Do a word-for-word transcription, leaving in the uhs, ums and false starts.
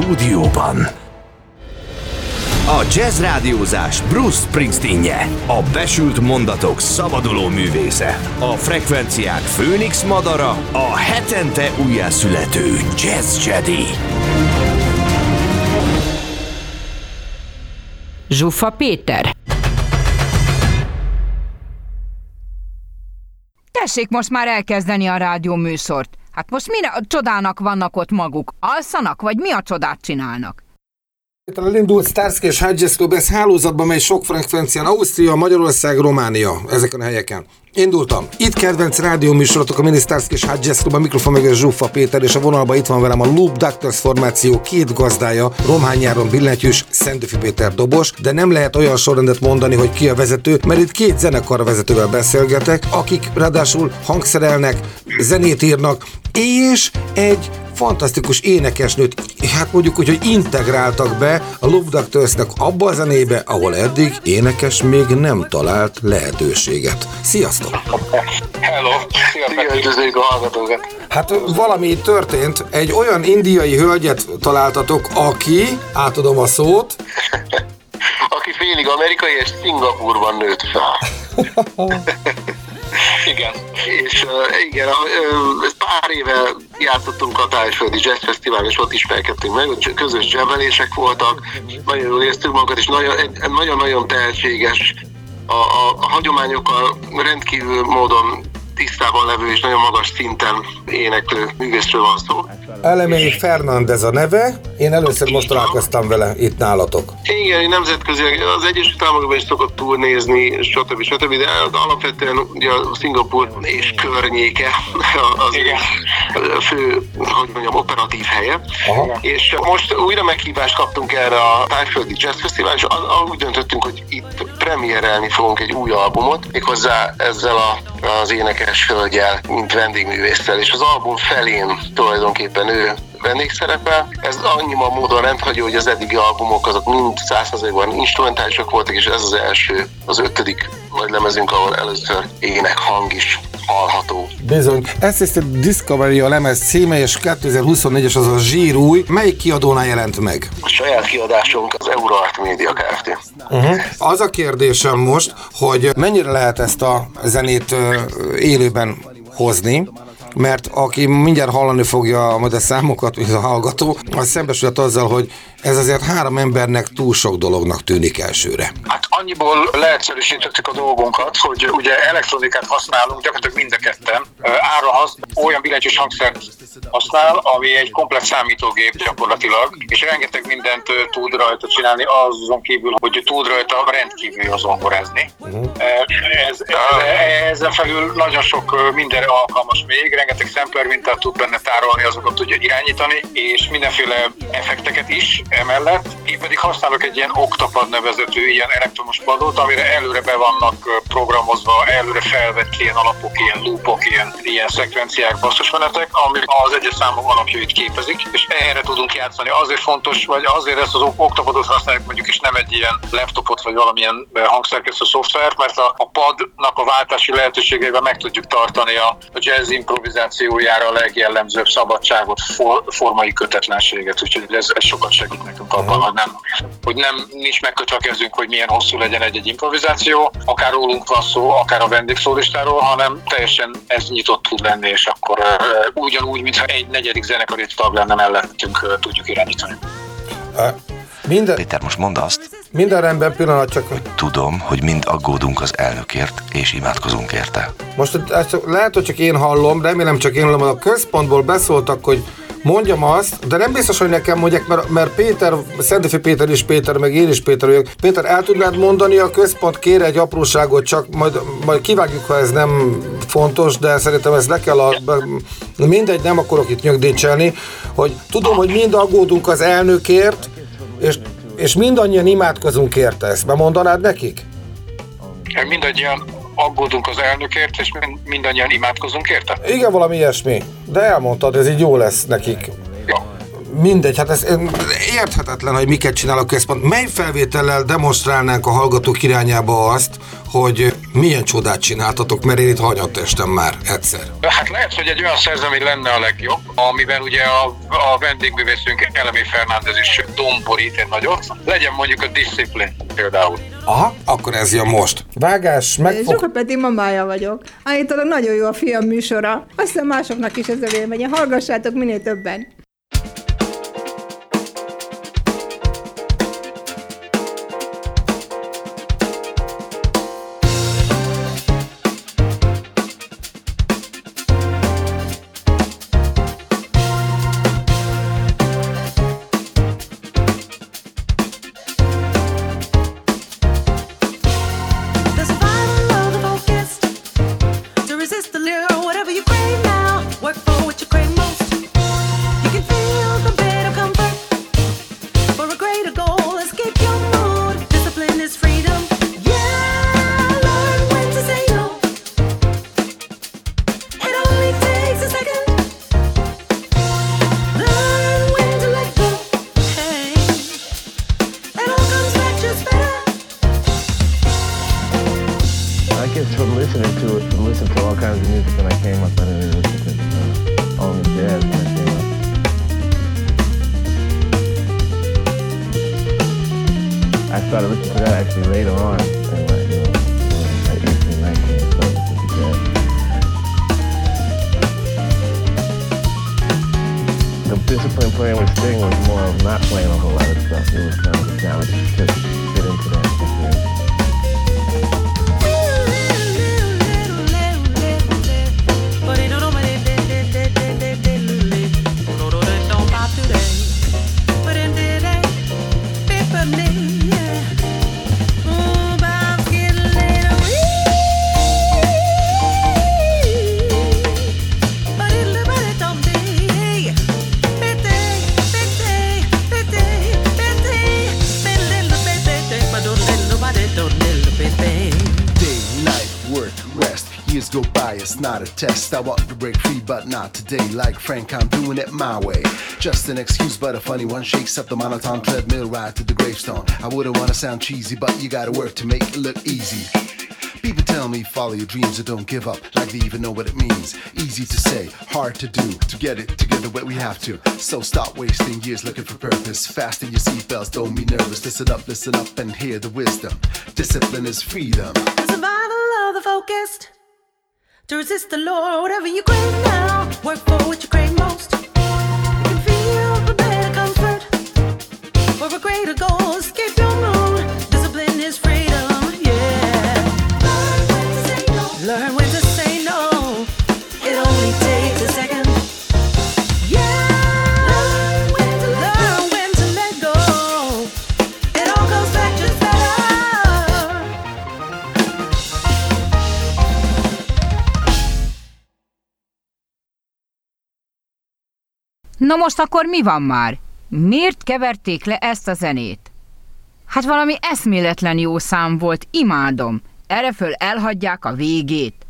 stúdióban. A jazz rádiózás Bruce Springsteenje, a besült mondatok szabaduló művésze, a frekvenciák főnix madara, a hetente újjászülető Jazz Jedi. Zsuffa Péter. Tessék most már elkezdeni a rádió műsort. Hát most mire a csodának vannak ott maguk? Alszanak, vagy mi a csodát csinálnak? Elindult Starsky és Hutchins Club, ez hálózatban megy sok frekvencián, Ausztria, Magyarország, Románia, ezeken a helyeken. Indultam. Itt kedvenc rádióműsorotok a mini Starsky és Hutchins Club, a mikrofon meg a Zsuffa Péter, és a vonalban itt van velem a Loop Doctors formáció két gazdája, Romhány Áron billentyűs, Szentőfi Péter dobos, de nem lehet olyan sorrendet mondani, hogy ki a vezető, mert itt két zenekarvezetővel beszélgetek, akik ráadásul hangszerelnek, zenét írnak, és egy fantasztikus énekesnőt, hát mondjuk úgy, hogy integráltak be a Loop Doctorsnak abba a zenébe, ahol eddig énekes még nem talált lehetőséget. Sziasztok! Hello! Szia, üdvözlőjük a hallgatókat! Hát valami történt, egy olyan indiai hölgyet találtatok, aki, átadom a szót, aki félig amerikai és Szingapúrban nőtt fel. Igen, és uh, igen, uh, pár éve játszottunk a Tájföldi Jazz Fesztivál, és ott ismerkedtünk meg, közös dzsemelések voltak, nagyon jól éreztük magunkat, és nagyon, nagyon-nagyon tehetséges, a, a, a hagyományokkal rendkívül módon tisztában levő és nagyon magas szinten éneklő művészről van szó. Elemény Fernández a neve, én először most találkoztam vele itt nálatok. Igen, nemzetközi, az Egyesült Államokban is szokott turnézni, stb. stb. De alapvetően ugye a Szingapúr és környéke az a fő, hogy mondjam, operatív helye. Aha. És most újra meghívást kaptunk erre a Tájföldi Jazz Fesztivál, és úgy döntöttünk, hogy itt premierelni fogunk egy új albumot, méghozzá ezzel a, az énekes hölgyel, mint vendégművésszel, és az album felén tulajdonképpen ő vendégszerepel. Ez annyiban módon rendhagyó, hogy az eddigi albumok azok mind száz százalékban instrumentálisak voltak, és ez az első, az ötödik nagy lemezünk, ahol először ének hang is hallható. Bizony. Assisted Discovery a lemez címe, és kétezer-huszonnégyes az a zsírúj. Melyik kiadónál jelent meg? A saját kiadásunk az Euroart Media Kft. Uh-huh. Az a kérdésem most, hogy mennyire lehet ezt a zenét élőben hozni, mert aki mindjárt hallani fogja majd a számokat, mint a hallgató, az szembesült azzal, hogy ez azért három embernek túl sok dolognak tűnik elsőre. Hát annyiból leegyszerűsítettük a dolgunkat, hogy ugye elektronikát használunk, gyakorlatilag mind a ketten. Áron az olyan billentyűs hangszert használ, ami egy komplex számítógép gyakorlatilag, és rengeteg mindent tud rajta csinálni, azon kívül, hogy tud rajta rendkívül jó zongorázni. Uh-huh. Ez, ezen felül nagyon sok mindenre alkalmas még, rengeteg sampler mintát tud benne tárolni, azokat tudja irányítani, és mindenféle effekteket is emellett. Én pedig használok egy ilyen Octapad nevezetű ilyen elektromos padot, amire előre be vannak programozva, előre felvett ilyen alapok, ilyen loopok, ilyen, ilyen szekvenciák, basszusmenetek, ami az egyes számok alapjait képezik, és erre tudunk játszani. Azért fontos, vagy azért ezt az Octapadot használjuk mondjuk, és nem egy ilyen laptopot, vagy valamilyen hangszerkesztő szoftvert, mert a, a padnak a váltási lehetőségeivel meg tudjuk tartani a, a jazz improvizációjára a legjellemzőbb szabadságot, for, formai kötetlenséget, úgyhogy ez, ez sokat segít nekünk abban, hogy nem, hogy nem nincs megkötve a kezünk, hogy milyen hosszú legyen egy-egy improvizáció, akár rólunk van szó, akár a vendégszólistáról, hanem teljesen ez nyitott tud lenni, és akkor uh, ugyanúgy, mintha egy negyedik zenekari tag lenne mellettünk, uh, tudjuk irányítani. Minden... Péter, most mondd azt. Minden rendben, pillanat csak. Tudom, hogy mind aggódunk az elnökért, és imádkozunk érte. Most ezt lehet, hogy csak én hallom, remélem csak én hallom, a központból beszóltak, hogy mondjam azt, de nem biztos, hogy nekem mondják, mert, mert Péter, Szentőfi Péter is Péter, meg én is Péter vagyok. Péter, el tudnád mondani, a központ kér egy apróságot, csak majd, majd kivágjuk, ha ez nem fontos, de szerintem ez le kell a... Mindegy, nem akarok itt nyögdécselni, hogy tudom, hogy mind aggódunk az elnökért, és, és mindannyian imádkozunk érte, ezt bemondanád nekik? Mindannyian aggódunk az elnökért, és mindannyian imádkozunk érte? Igen, valami ilyesmi. De elmondtad, ez így jó lesz nekik. Ja. Mindegy, hát ez érthetetlen, hogy miket csinál a központ. Mely felvétellel demonstrálnánk a hallgatók irányába azt, hogy Milyen csodát csináltatok, mert én itt hanyattestem már egyszer. Hát lehet, hogy egy olyan szerzemény lenne a legjobb, amiben ugye a, a vendégművészünk Elemi Fernández is domborít egy nagyot. Legyen mondjuk a Discipline például. Aha, akkor ez jön most. Vágás, megfog... Zsuka Peti mamája vagyok. Állítólag nagyon jó a fiam műsora. Azt hiszem másoknak is ez a véleménye. Hallgassátok minél többen. Not a test, I want to break free but not today. Like Frank, I'm doing it my way. Just an excuse but a funny one. Shakes up the monotone treadmill ride to the gravestone. I wouldn't want to sound cheesy, but you gotta work to make it look easy. People tell me follow your dreams or don't give up, like they even know what it means. Easy to say, hard to do. To get it together where we have to. So stop wasting years looking for purpose. Fasten your seatbelts, don't be nervous. Listen up, listen up and hear the wisdom. Discipline is freedom. The survival of the focused. To resist the Lord, whatever you crave now. Work for what you crave most. You can feel the better comfort. For a greater goal, escape your mood. Discipline is freedom, yeah. Learn when to say no. Learn when to say no. It only takes a second. Yeah. Learn when to let go. Learn when to let go. It all goes back just better. Na most akkor mi van már? Miért keverték le ezt a zenét? Hát valami eszméletlen jó szám volt, imádom. Erre föl elhagyják a végét.